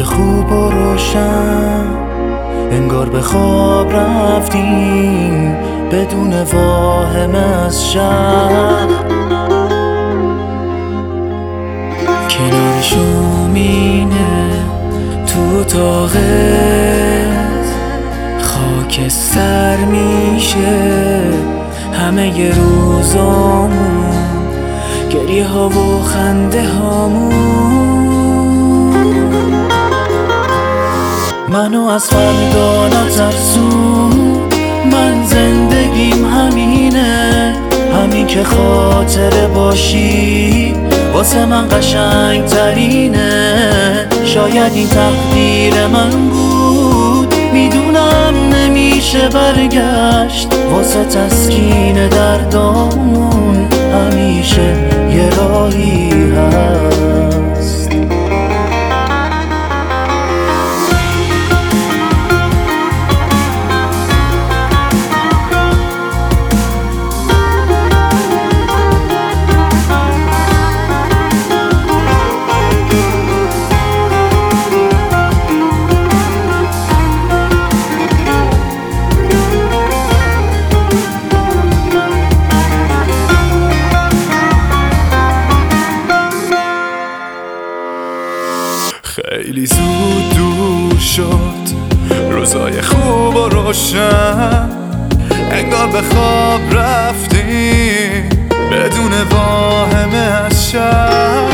خوب و روشن، انگار به خواب رفتیم بدون واهم از شب. کنار شومینه تو اتاقت خاکستر میشه همه ی روزامون، گریه ها و خنده هامون. منو از فردا نترسون، من زندگیم همینه، همین که خاطره باشی واسه من قشنگ ترینه. شاید این تقدیر من بود، میدونم نمیشه برگشت، واسه تسکین دردامون همیشه یه راهی هست. خیلی زود دور شد روزای خوب و روشن، انگار به خواب رفتیم بدون واهمه از شب.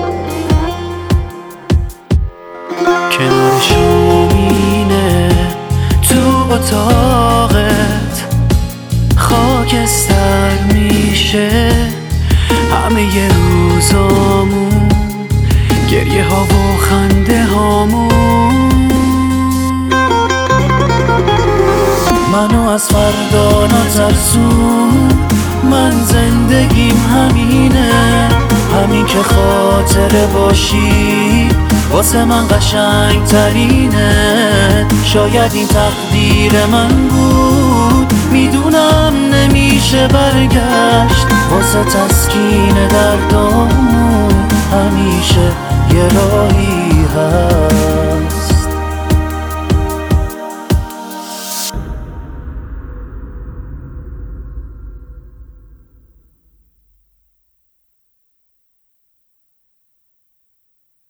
کنار شومینه تو اتاقت خاکستر میشه همه ی روزامون، گریه ها و خنده هامون. منو از فردا نترسون، من زندگیم همینه، همین که خاطره باشی واسه من قشنگ ترینه. شاید این تقدیر من بود، میدونم نمیشه برگشت، واسه تسکین دردامون همیشه یه راهی